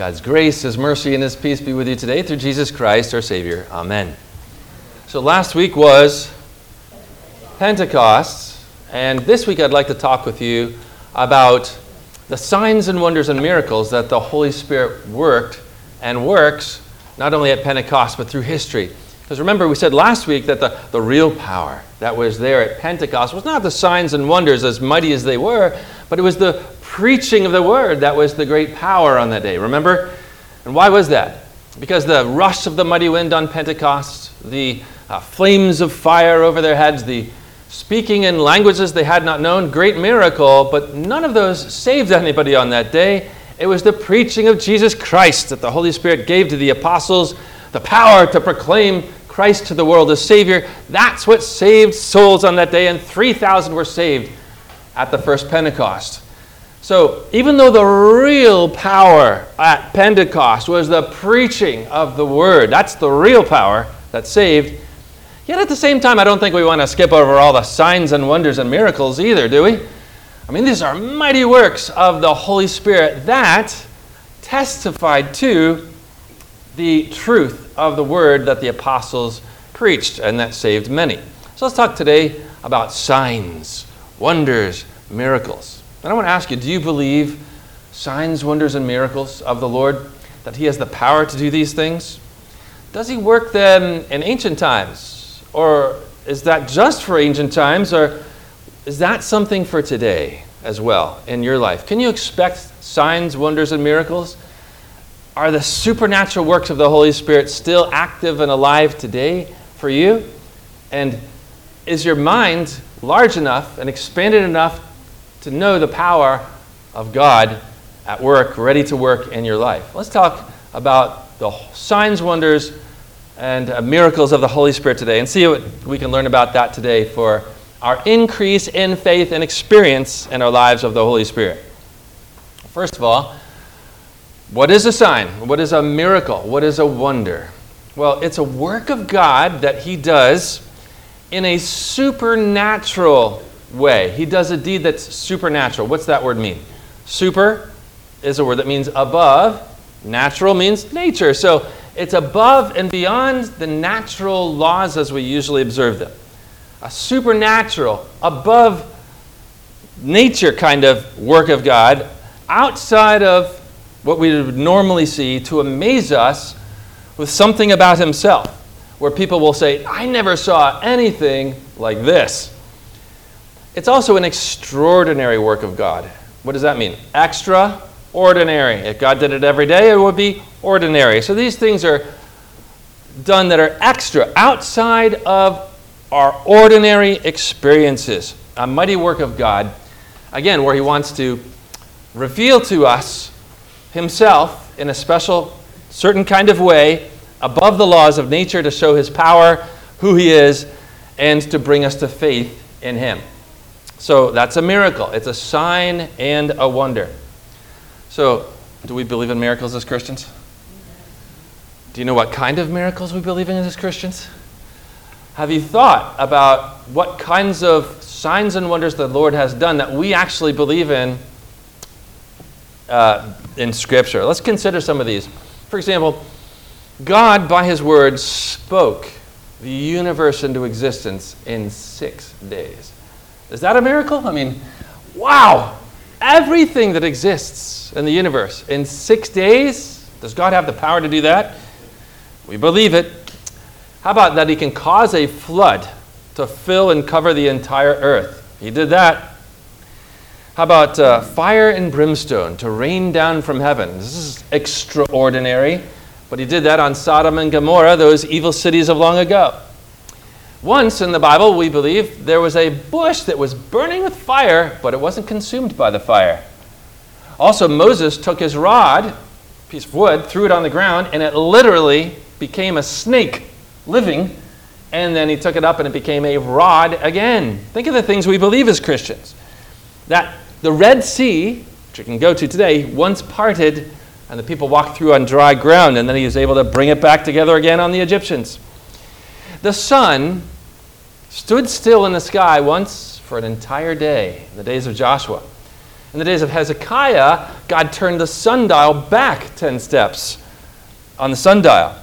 God's grace, His mercy, and His peace be with you today through Jesus Christ, our Savior. Amen. So last week was Pentecost, and this week I'd like to talk with you about the signs and wonders and miracles that the Holy Spirit worked and works not only at Pentecost but through history. Because remember, we said last week that the real power that was there at Pentecost was not the signs and wonders as mighty as they were, but it was the preaching of the word that was the great power on that day. Remember? And why was that? Because the rush of the mighty wind on Pentecost, the flames of fire over their heads, the speaking in languages they had not known, great miracle, but none of those saved anybody on that day. It was the preaching of Jesus Christ that the Holy Spirit gave to the apostles, the power to proclaim Christ to the world as Savior. That's what saved souls on that day, and 3,000 were saved at the first Pentecost. So even though the real power at Pentecost was the preaching of the Word, that's the real power that saved, yet at the same time, I don't think we want to skip over all the signs and wonders and miracles either, do we? I mean, these are mighty works of the Holy Spirit that testified to the truth of the Word that the apostles preached and that saved many. So let's talk today about signs, wonders, miracles. And I want to ask you, do you believe signs, wonders, and miracles of the Lord, that He has the power to do these things? Does He work them in ancient times? Or is that just for ancient times? Or is that something for today as well in your life? Can you expect signs, wonders, and miracles? Are the supernatural works of the Holy Spirit still active and alive today for you? And is your mind large enough and expanded enough to know the power of God at work, ready to work in your life? Let's talk about the signs, wonders, and miracles of the Holy Spirit today and see what we can learn about that today for our increase in faith and experience in our lives of the Holy Spirit. First of all, what is a sign? What is a miracle? What is a wonder? Well, it's a work of God that He does in a supernatural way. He does a deed that's supernatural. What's that word mean? Super is a word that means above. Natural means nature. So it's above and beyond the natural laws as we usually observe them. A supernatural, above nature kind of work of God, outside of what we would normally see, to amaze us with something about Himself, where people will say, I never saw anything like this. It's also an extraordinary work of God. What does that mean? Extraordinary. If God did it every day, it would be ordinary. So these things are done that are extra, outside of our ordinary experiences. A mighty work of God, again, where He wants to reveal to us Himself in a special, certain kind of way, above the laws of nature, to show His power, who He is, and to bring us to faith in Him. So that's a miracle. It's a sign and a wonder. So, do we believe in miracles as Christians? Do you know what kind of miracles we believe in as Christians? Have you thought about what kinds of signs and wonders the Lord has done that we actually believe in Scripture? Let's consider some of these. For example, God, by His word, spoke the universe into existence in 6 days. Is that a miracle? I mean, wow! Everything that exists in the universe in 6 days? Does God have the power to do that? We believe it. How about that He can cause a flood to fill and cover the entire earth? He did that. How about fire and brimstone to rain down from heaven? This is extraordinary, but He did that on Sodom and Gomorrah, those evil cities of long ago. Once in the Bible, we believe, there was a bush that was burning with fire, but it wasn't consumed by the fire. Also, Moses took his rod, a piece of wood, threw it on the ground, and it literally became a snake, living, and then he took it up and it became a rod again. Think of the things we believe as Christians. That the Red Sea, which you can go to today, once parted, and the people walked through on dry ground, and then He was able to bring it back together again on the Egyptians. The sun stood still in the sky once for an entire day, in the days of Joshua. In the days of Hezekiah, God turned the sundial back 10 steps on the sundial.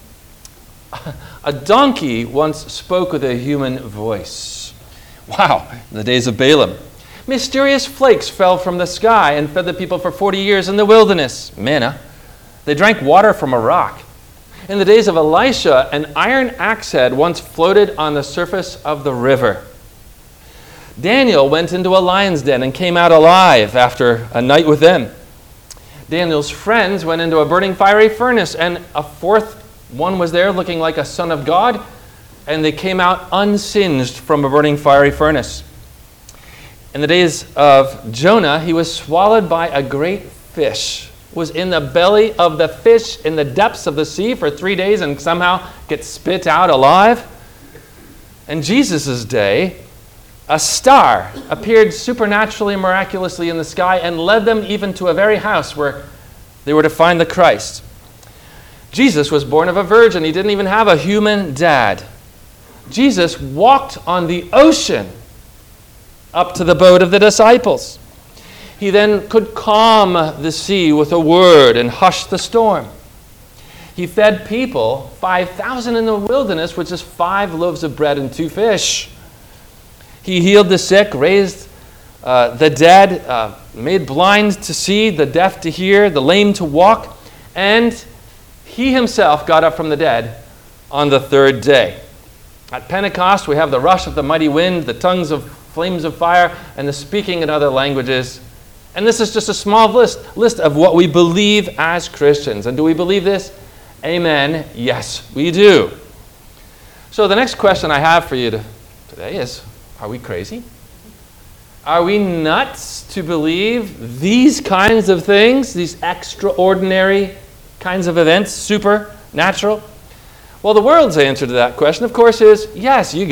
A donkey once spoke with a human voice. Wow, in the days of Balaam. Mysterious flakes fell from the sky and fed the people for 40 years in the wilderness. Manna. They drank water from a rock. In the days of Elisha, an iron axe head once floated on the surface of the river. Daniel went into a lion's den and came out alive after a night with them. Daniel's friends went into a burning fiery furnace, and a fourth one was there looking like a son of God, and they came out unsinged from a burning fiery furnace. In the days of Jonah, he was swallowed by a great fish, was in the belly of the fish in the depths of the sea for 3 days and somehow gets spit out alive. In Jesus' day, a star appeared supernaturally, miraculously in the sky and led them even to a very house where they were to find the Christ. Jesus was born of a virgin. He didn't even have a human dad. Jesus walked on the ocean up to the boat of the disciples. He then could calm the sea with a word and hush the storm. He fed people, 5,000 in the wilderness, with just 5 loaves of bread and 2 fish. He healed the sick, raised the dead, made blind to see, the deaf to hear, the lame to walk, and he himself got up from the dead on the 3rd day. At Pentecost, we have the rush of the mighty wind, the tongues of flames of fire, and the speaking in other languages. And this is just a small list of what we believe as Christians. And do we believe this? Amen. Yes, we do. So the next question I have for you today is, are we crazy? Are we nuts to believe these kinds of things, these extraordinary kinds of events, supernatural? Well, the world's answer to that question, of course, is yes, you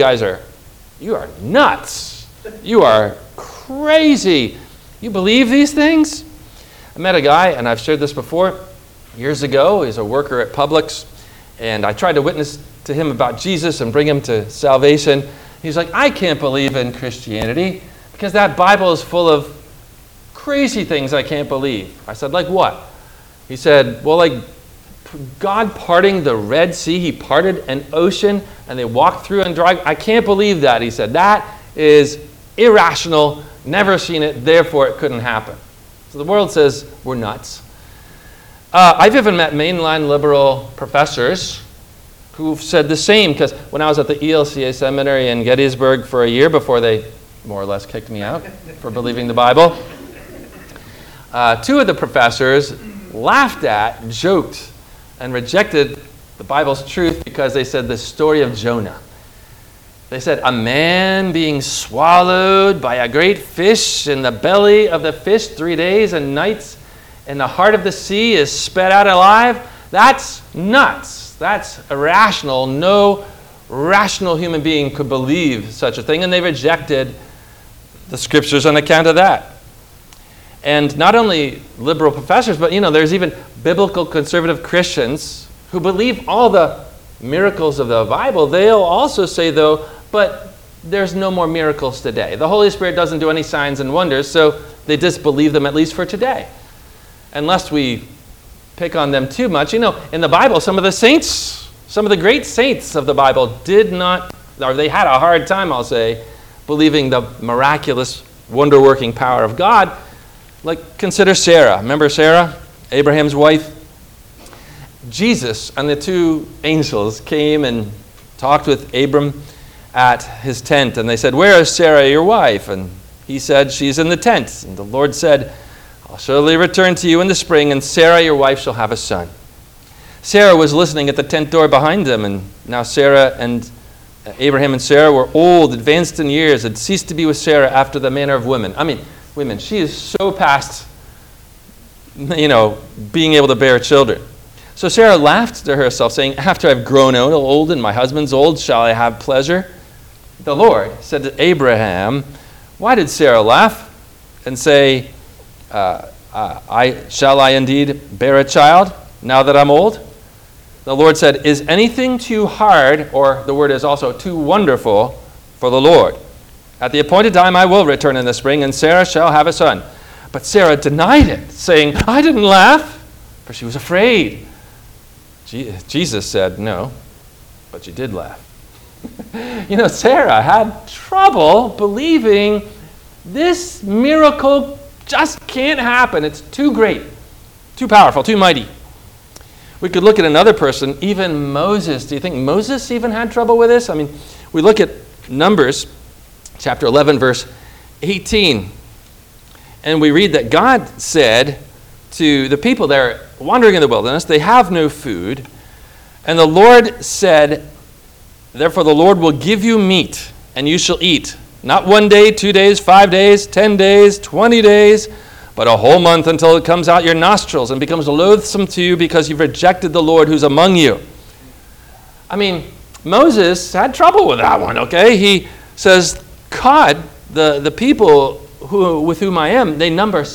are nuts. You are crazy. You believe these things? I met a guy, and I've shared this before, years ago. He's a worker at Publix, and I tried to witness to him about Jesus and bring him to salvation. He's like, I can't believe in Christianity because that Bible is full of crazy things I can't believe. I said, like what? He said, well, like God parting the Red Sea. He parted an ocean and they walked through and dry. I can't believe that. He said, that is irrational, never seen it, therefore it couldn't happen. So the world says we're nuts. I've even met mainline liberal professors who've said the same, because when I was at the ELCA seminary in Gettysburg for a year before they more or less kicked me out for believing the Bible, 2 of the professors laughed at, joked, and rejected the Bible's truth because they said the story of Jonah. They said, a man being swallowed by a great fish in the belly of the fish 3 days and nights in the heart of the sea is sped out alive. That's nuts. That's irrational. No rational human being could believe such a thing, and they rejected the scriptures on account of that. And not only liberal professors, but there's even biblical conservative Christians who believe all the miracles of the Bible. They'll also say, though, but there's no more miracles today. The Holy Spirit doesn't do any signs and wonders, so they disbelieve them at least for today. Unless we pick on them too much. In the Bible, some of the great saints of the Bible did not, or they had a hard time, I'll say, believing the miraculous, wonder-working power of God. Like, consider Sarah. Remember Sarah, Abraham's wife? Jesus and the 2 angels came and talked with Abram at his tent, and they said, where is Sarah, your wife? And he said, she's in the tent. And the Lord said, I'll surely return to you in the spring, and Sarah, your wife, shall have a son. Sarah was listening at the tent door behind them, and now Sarah and Abraham and Sarah were old, advanced in years, had ceased to be with Sarah after the manner of women. Women, she is so past, being able to bear children. So Sarah laughed to herself, saying, after I've grown old and my husband's old, shall I have pleasure? The Lord said to Abraham, why did Sarah laugh and say, shall I indeed bear a child now that I'm old? The Lord said, is anything too hard, or the word is also too wonderful for the Lord? At the appointed time I will return in the spring, and Sarah shall have a son. But Sarah denied it, saying, I didn't laugh, for she was afraid. Jesus said, no, but you did laugh. Sarah had trouble believing this miracle just can't happen. It's too great, too powerful, too mighty. We could look at another person, even Moses. Do you think Moses even had trouble with this? We look at Numbers chapter 11, verse 18. And we read that God said to the people there wandering in the wilderness, they have no food. And the Lord said, therefore the Lord will give you meat, and you shall eat. Not 1 day, 2 days, 5 days, 10 days, 20 days, but a whole month until it comes out your nostrils and becomes loathsome to you because you've rejected the Lord who's among you. Moses had trouble with that one, okay? He says, God, the people with whom I am, they number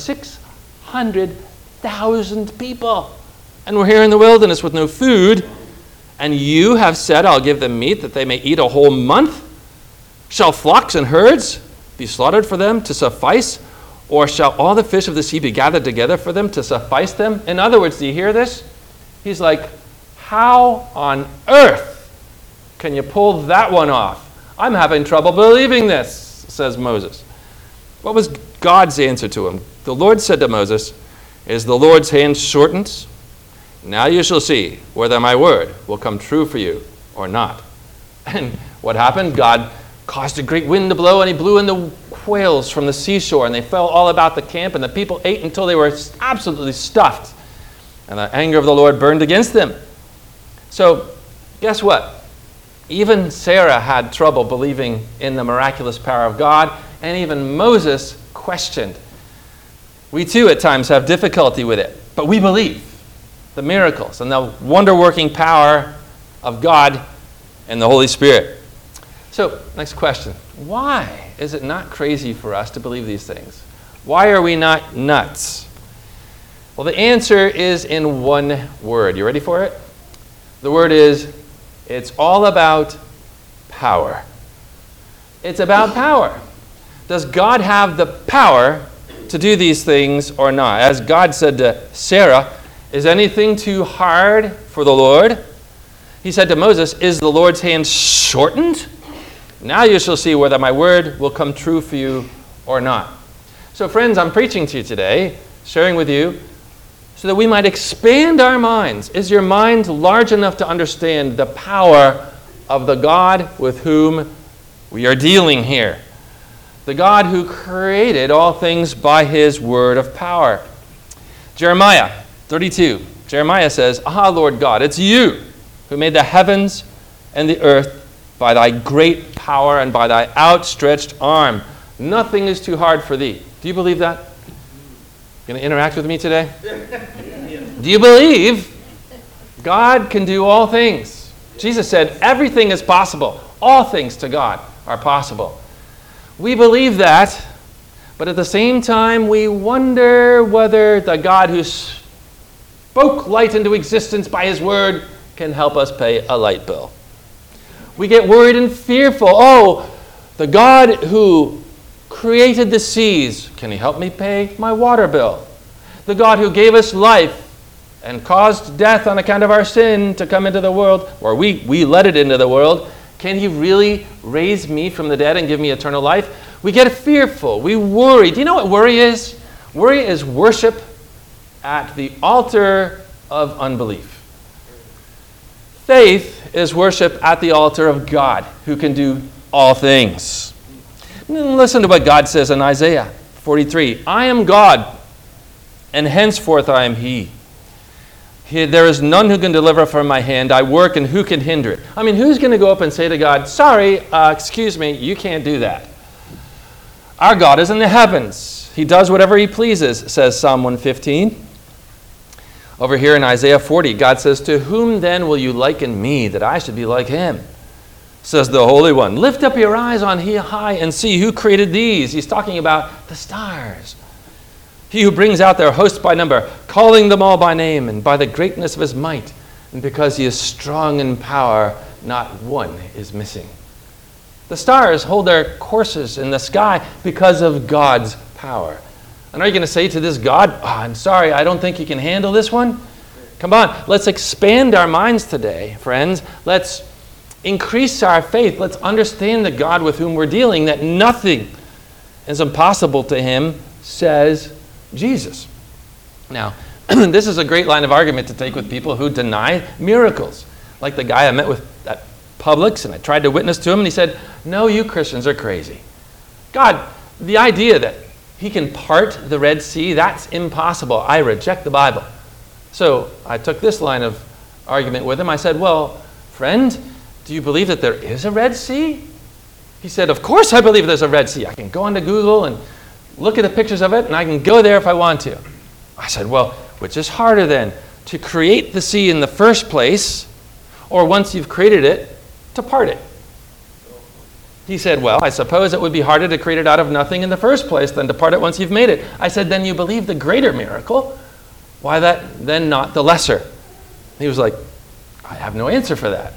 600,000 people. And we're here in the wilderness with no food. And you have said, I'll give them meat that they may eat a whole month. Shall flocks and herds be slaughtered for them to suffice? Or shall all the fish of the sea be gathered together for them to suffice them? In other words, do you hear this? He's like, how on earth can you pull that one off? I'm having trouble believing this, says Moses. What was God's answer to him? The Lord said to Moses, is the Lord's hand shortened? Now you shall see whether my word will come true for you or not. And what happened? God caused a great wind to blow, and he blew in the quails from the seashore, and they fell all about the camp, and the people ate until they were absolutely stuffed. And the anger of the Lord burned against them. So, guess what? Even Sarah had trouble believing in the miraculous power of God, and even Moses questioned. We too at times have difficulty with it, but we believe the miracles and the wonder-working power of God and the Holy Spirit. So, next question. Why is it not crazy for us to believe these things? Why are we not nuts? Well, the answer is in one word. You ready for it? The word is, it's all about power. It's about power. Does God have the power to do these things or not? As God said to Sarah, is anything too hard for the Lord? He said to Moses, is the Lord's hand shortened? Now you shall see whether my word will come true for you or not. So friends, I'm preaching to you today, sharing with you, so that we might expand our minds. Is your mind large enough to understand the power of the God with whom we are dealing here? The God who created all things by his word of power. Jeremiah 32. Jeremiah says, Ah, Lord God, it's you who made the heavens and the earth by thy great power and by thy outstretched arm. Nothing is too hard for thee. Do you believe that? Going to interact with me today? Do you believe God can do all things? Jesus said, everything is possible. All things to God are possible. We believe that, but at the same time, we wonder whether the God who spoke light into existence by his word can help us pay a light bill. We get worried and fearful. Oh, the God who created the seas, can he help me pay my water bill? The God who gave us life and caused death on account of our sin to come into the world, or we let it into the world, can he really raise me from the dead and give me eternal life? We get fearful. We worry. Do you know what worry is? Worry is worship at the altar of unbelief. Faith is worship at the altar of God, who can do all things. Listen to what God says in Isaiah 43. I am God, and henceforth I am he. There is none who can deliver from my hand. I work, and who can hinder it? I mean, who's going to go up and say to God, sorry, excuse me, you can't do that? Our God is in the heavens. He does whatever he pleases, says Psalm 115. Over here in Isaiah 40, God says, to whom then will you liken me that I should be like him? Says the Holy One. Lift up your eyes on high and see who created these. He's talking about the stars. He who brings out their hosts by number, calling them all by name and by the greatness of his might. And because he is strong in power, not one is missing. The stars hold their courses in the sky because of God's power. And are you going to say to this God, I'm sorry, I don't think you can handle this one? Come on, let's expand our minds today, friends. Let's increase our faith. Let's understand the God with whom we're dealing, that nothing is impossible to him, says Jesus. Now, this is a great line of argument to take with people who deny miracles. Like the guy I met with at Publix, and I tried to witness to him, and he said, no, you Christians are crazy. God, the idea that he can part the Red Sea, that's impossible. I reject the Bible. So I took this line of argument with him. I said, well, friend, do you believe that there is a Red Sea? He said, of course I believe there's a Red Sea. I can go onto Google and look at the pictures of it, and I can go there if I want to. I said, well, which is harder then, to create the sea in the first place, or once you've created it, to part it? He said, well, I suppose it would be harder to create it out of nothing in the first place than to part it once you've made it. I said, then you believe the greater miracle. Why that, then not the lesser? He was like, I have no answer for that.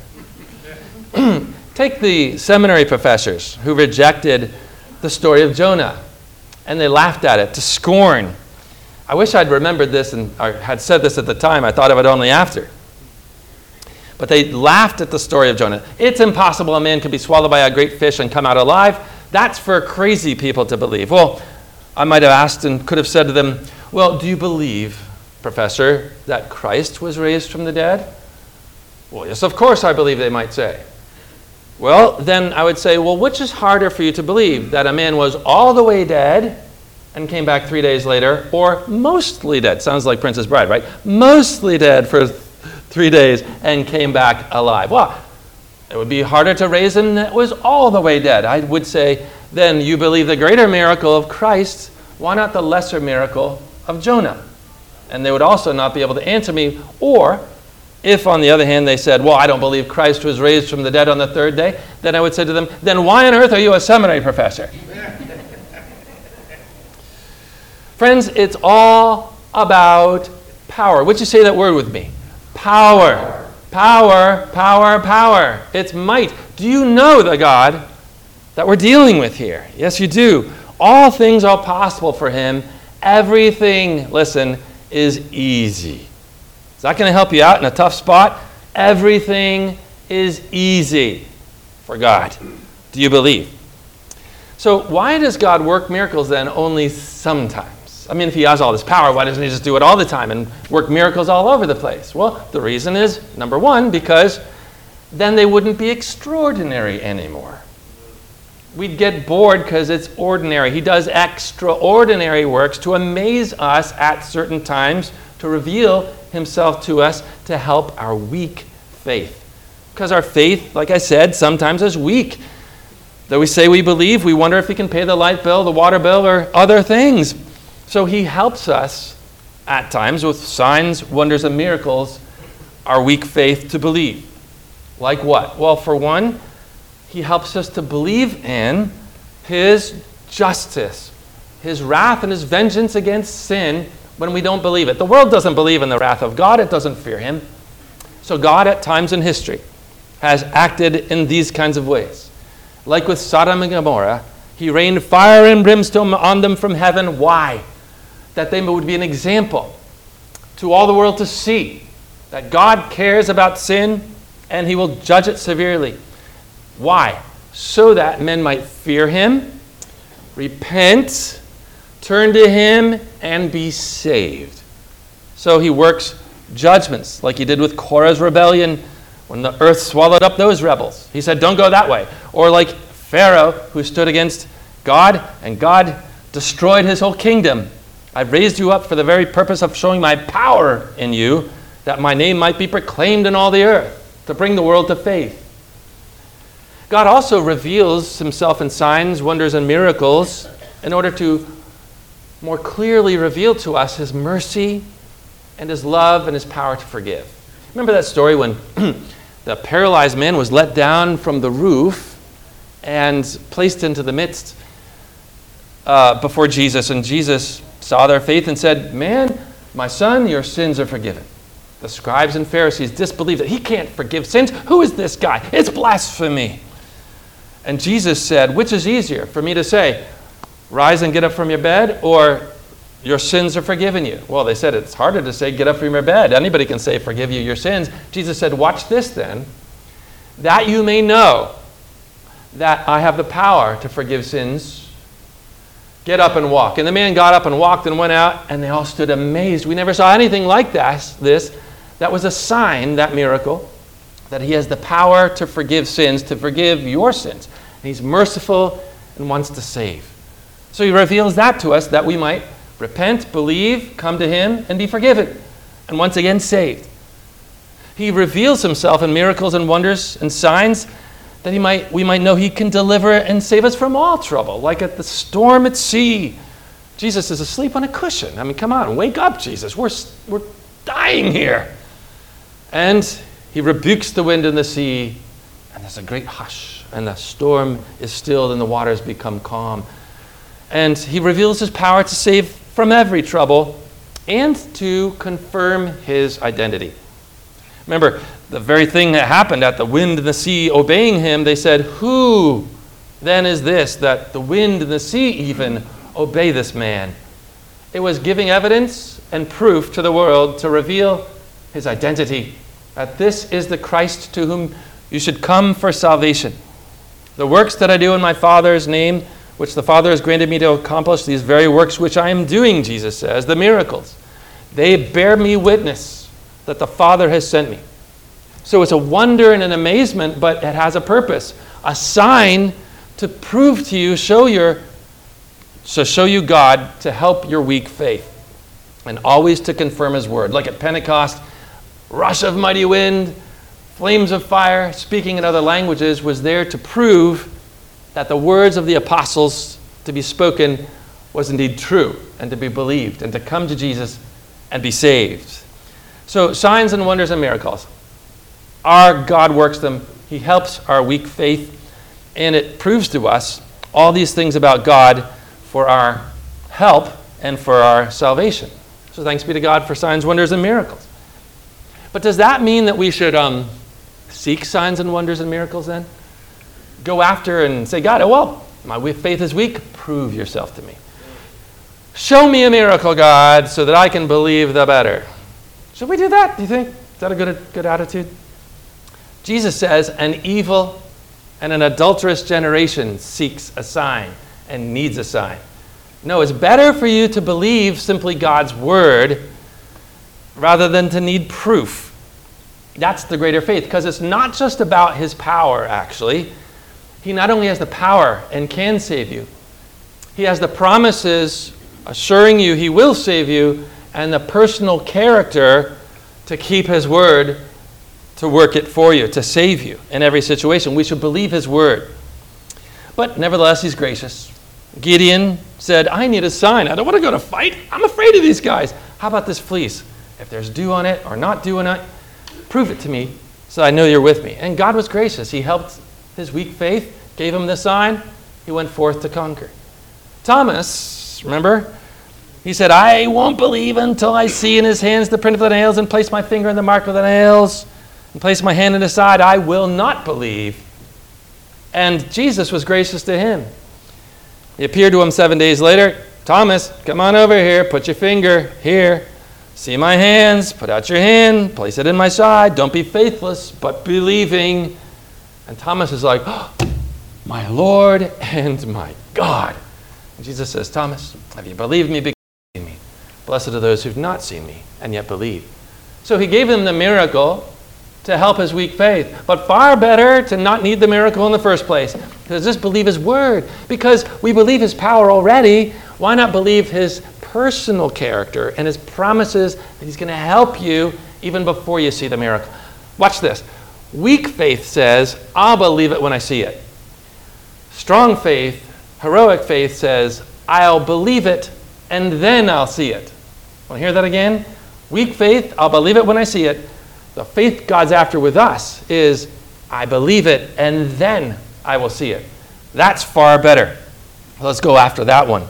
Take the seminary professors who rejected the story of Jonah, and they laughed at it to scorn. I wish I'd remembered this and or had said this at the time. I thought of it only after. But they laughed at the story of Jonah. It's impossible a man could be swallowed by a great fish and come out alive. That's for crazy people to believe. Well, I might have asked and could have said to them, well, do you believe, Professor, that Christ was raised from the dead? Well, yes, of course I believe, they might say. Well, then I would say, well, which is harder for you to believe, that a man was all the way dead and came back 3 days later, or mostly dead? Sounds like Princess Bride, right? Mostly dead for 3 days and came back alive. Well, it would be harder to raise him that was all the way dead. I would say, then you believe the greater miracle of Christ, why not the lesser miracle of Jonah? And they would also not be able to answer me. Or, if on the other hand they said, well, I don't believe Christ was raised from the dead on the third day, then I would say to them, then why on earth are you a seminary professor? Friends, it's all about power. Would you say that word with me? Power. Power, power, power. It's might. Do you know the God that we're dealing with here? Yes, you do. All things are possible for him. Everything, listen, is easy. Is that going to help you out in a tough spot? Everything is easy for God. Do you believe? So why does God work miracles then only sometimes? I mean, if he has all this power, why doesn't he just do it all the time and work miracles all over the place? Well, the reason is, number one, because then they wouldn't be extraordinary anymore. We'd get bored because it's ordinary. He does extraordinary works to amaze us at certain times, to reveal himself to us, to help our weak faith. Because our faith, like I said, sometimes is weak. Though we say we believe, we wonder if he can pay the light bill, the water bill, or other things. So he helps us at times with signs, wonders, and miracles, our weak faith to believe. Like what? Well, for one, he helps us to believe in his justice, his wrath and his vengeance against sin when we don't believe it. The world doesn't believe in the wrath of God. It doesn't fear him. So God, at times in history, has acted in these kinds of ways. Like with Sodom and Gomorrah, he rained fire and brimstone on them from heaven. Why? That they would be an example to all the world to see that God cares about sin and he will judge it severely. Why? So that men might fear him, repent, turn to him, and be saved. So he works judgments like he did with Korah's rebellion when the earth swallowed up those rebels. He said, don't go that way. Or like Pharaoh, who stood against God, and God destroyed his whole kingdom. I've raised you up for the very purpose of showing my power in you, that my name might be proclaimed in all the earth, to bring the world to faith. God also reveals himself in signs, wonders, and miracles in order to more clearly reveal to us his mercy and his love and his power to forgive. Remember that story when the paralyzed man was let down from the roof and placed into the midst before Jesus, and Jesus saw their faith and said, man, my son, your sins are forgiven. The scribes and Pharisees disbelieved that he can't forgive sins. Who is this guy? It's blasphemy. And Jesus said, which is easier for me to say, rise and get up from your bed, or your sins are forgiven you. Well, they said it's harder to say, get up from your bed. Anybody can say, forgive you your sins. Jesus said, watch this then, that you may know that I have the power to forgive sins. Get up and walk. And the man got up and walked and went out, and they all stood amazed. We never saw anything like this. That was a sign, that miracle, that he has the power to forgive sins, to forgive your sins. And he's merciful and wants to save. So he reveals that to us, that we might repent, believe, come to him, and be forgiven, and once again saved. He reveals himself in miracles and wonders and signs that we might know he can deliver and save us from all trouble, like at the storm at sea. Jesus is asleep on a cushion. I mean, come on, wake up, Jesus. We're dying here. And he rebukes the wind and the sea, and there's a great hush, and the storm is stilled, and the waters become calm. And he reveals his power to save from every trouble and to confirm his identity. Remember, the very thing that happened at the wind and the sea obeying him, they said, who then is this that the wind and the sea even obey this man? It was giving evidence and proof to the world to reveal his identity, that this is the Christ to whom you should come for salvation. The works that I do in my Father's name, which the Father has granted me to accomplish, these very works which I am doing, Jesus says, the miracles, they bear me witness that the Father has sent me. So it's a wonder and an amazement, but it has a purpose, a sign to prove to you, show you God, to help your weak faith, and always to confirm his word. Like at Pentecost, rush of mighty wind, flames of fire, speaking in other languages was there to prove that the words of the apostles to be spoken was indeed true and to be believed and to come to Jesus and be saved. So signs and wonders and miracles. Our God works them. He helps our weak faith, and it proves to us all these things about God for our help and for our salvation. So thanks be to God for signs, wonders, and miracles. But does that mean that we should seek signs and wonders and miracles then? Go after and say, God, my faith is weak. Prove yourself to me. Show me a miracle, God, so that I can believe the better. Should we do that, do you think? Is that a good attitude? Jesus says, an evil and an adulterous generation seeks a sign and needs a sign. No, it's better for you to believe simply God's word rather than to need proof. That's the greater faith, because it's not just about his power, actually. He not only has the power and can save you, he has the promises assuring you he will save you and the personal character to keep his word, to work it for you, to save you in every situation. We should believe his word. But nevertheless, he's gracious. Gideon said, I need a sign. I don't want to go to fight. I'm afraid of these guys. How about this fleece? If there's dew on it or not dew on it, prove it to me so I know you're with me. And God was gracious. He helped his weak faith, gave him the sign. He went forth to conquer. Thomas, remember? He said, I won't believe until I see in his hands the print of the nails and place my finger in the mark of the nails and place my hand in his side. I will not believe. And Jesus was gracious to him. He appeared to him 7 days later. Thomas, come on over here. Put your finger here. See my hands. Put out your hand. Place it in my side. Don't be faithless, but believing. And Thomas is like, oh, my Lord and my God. And Jesus says, Thomas, have you believed me because you've seen me? Blessed are those who've not seen me and yet believe. So he gave him the miracle to help his weak faith. But far better to not need the miracle in the first place. To just believe his word. Because we believe his power already, why not believe his personal character and his promises that he's going to help you even before you see the miracle? Watch this. Weak faith says, I'll believe it when I see it. Strong faith, heroic faith says, I'll believe it and then I'll see it. Want to hear that again? Weak faith, I'll believe it when I see it. The faith God's after with us is, I believe it and then I will see it. That's far better. Let's go after that one.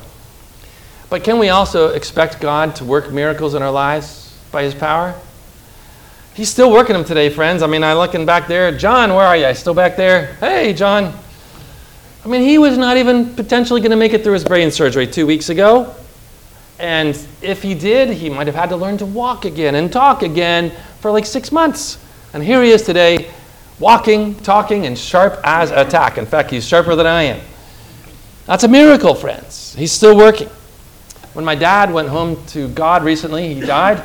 But can we also expect God to work miracles in our lives by his power? He's still working them today, friends. I mean, I'm looking back there. John, where are you? Still back there? Hey, John. I mean, he was not even potentially going to make it through his brain surgery 2 weeks ago. And if he did, he might have had to learn to walk again and talk again for like 6 months. And here he is today, walking, talking, and sharp as a tack. In fact, he's sharper than I am. That's a miracle, friends. He's still working. When my dad went home to God recently, he died.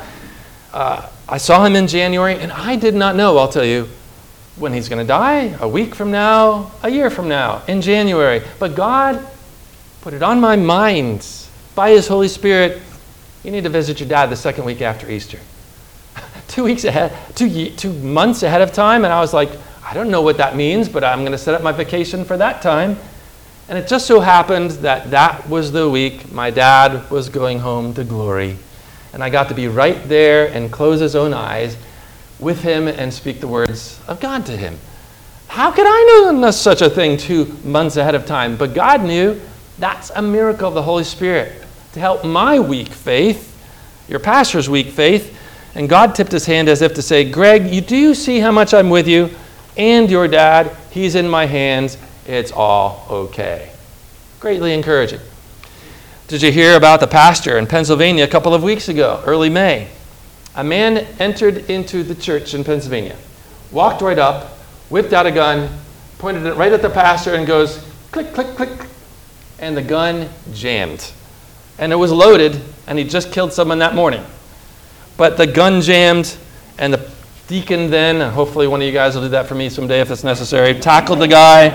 I saw him in January, and I did not know, I'll tell you, when he's going to die, a week from now, a year from now, in January. But God put it on my mind by his Holy Spirit, you need to visit your dad the second week after Easter. 2 weeks ahead, 2 months ahead of time, and I was like, I don't know what that means, but I'm going to set up my vacation for that time. And it just so happened that that was the week my dad was going home to glory. And I got to be right there and close his own eyes with him and speak the words of God to him. How could I know such a thing 2 months ahead of time? But God knew. That's a miracle of the Holy Spirit to help my weak faith, your pastor's weak faith. And God tipped his hand as if to say, Greg, do you see how much I'm with you? And your dad, he's in my hands. It's all okay. Greatly encouraging. Did you hear about the pastor in Pennsylvania a couple of weeks ago, early May? A man entered into the church in Pennsylvania, walked right up, whipped out a gun, pointed it right at the pastor and goes, click, click, click. And the gun jammed. And it was loaded, and he just killed someone that morning. But the gun jammed, and the deacon then, and hopefully one of you guys will do that for me someday if it's necessary, tackled the guy.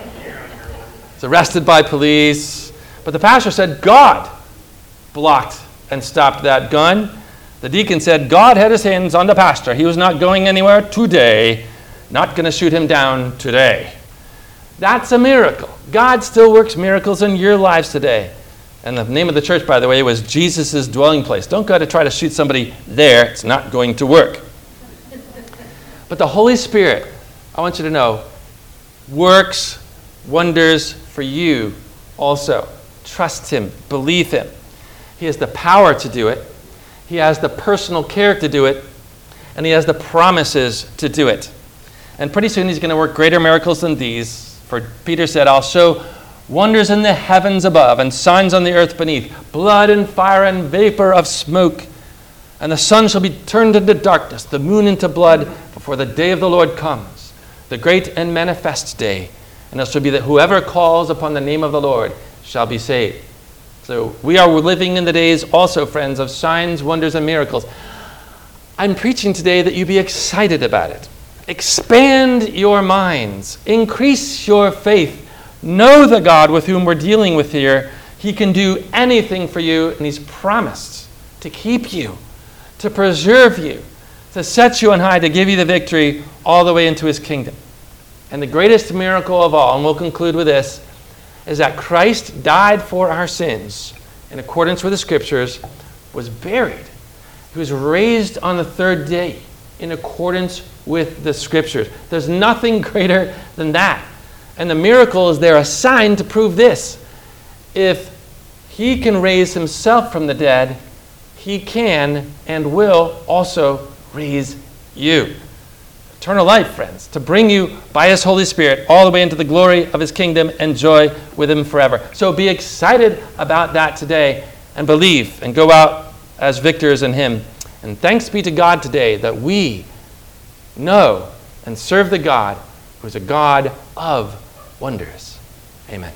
He's arrested by police. But the pastor said God blocked and stopped that gun. The deacon said God had his hands on the pastor. He was not going anywhere today. Not going to shoot him down today. That's a miracle. God still works miracles in your lives today. And the name of the church, by the way, was Jesus' dwelling place. Don't go to try to shoot somebody there. It's not going to work. But the Holy Spirit, I want you to know, works wonders for you also. Trust him. Believe him. He has the power to do it. He has the personal care to do it. And he has the promises to do it. And pretty soon he's going to work greater miracles than these. For Peter said, I'll show wonders in the heavens above and signs on the earth beneath, blood and fire and vapor of smoke. And the sun shall be turned into darkness, the moon into blood, before the day of the Lord comes, the great and manifest day. And it shall be that whoever calls upon the name of the Lord shall be saved. So we are living in the days also, friends, of signs, wonders, and miracles. I'm preaching today that you be excited about it. Expand your minds. Increase your faith. Know the God with whom we're dealing with here. He can do anything for you, and he's promised to keep you, to preserve you, to set you on high, to give you the victory all the way into his kingdom. And the greatest miracle of all, and we'll conclude with this, is that Christ died for our sins in accordance with the scriptures, was buried. He was raised on the third day in accordance with the scriptures. There's nothing greater than that. And the miracle is there, a sign to prove this. If he can raise himself from the dead, he can and will also raise you. Eternal life, friends, to bring you by his Holy Spirit all the way into the glory of his kingdom and joy with him forever. So be excited about that today and believe and go out as victors in him. And thanks be to God today that we know and serve the God who is a God of wonders. Amen.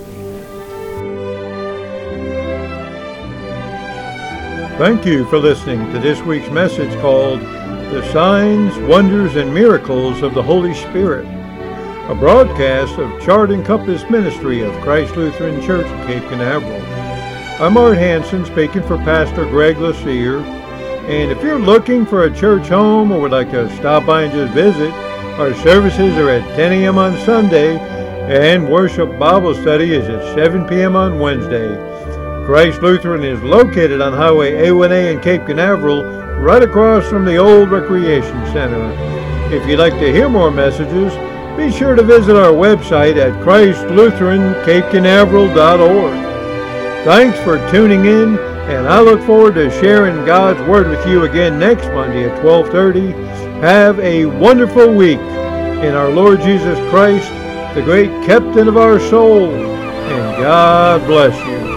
Thank you for listening to this week's message called The Signs, Wonders, and Miracles of the Holy Spirit, a broadcast of Chart and Compass Ministry of Christ Lutheran Church in Cape Canaveral. I'm Art Hansen, speaking for Pastor Greg LaCere. And if you're looking for a church home or would like to stop by and just visit, our services are at 10 a.m. on Sunday, and worship Bible study is at 7 p.m. on Wednesday. Christ Lutheran is located on Highway A1A in Cape Canaveral, right across from the old Recreation Center. If you'd like to hear more messages, be sure to visit our website at ChristLutheranCapeCanaveral.org. Thanks for tuning in, and I look forward to sharing God's Word with you again next Monday at 12:30. Have a wonderful week in our Lord Jesus Christ, the great captain of our soul, and God bless you.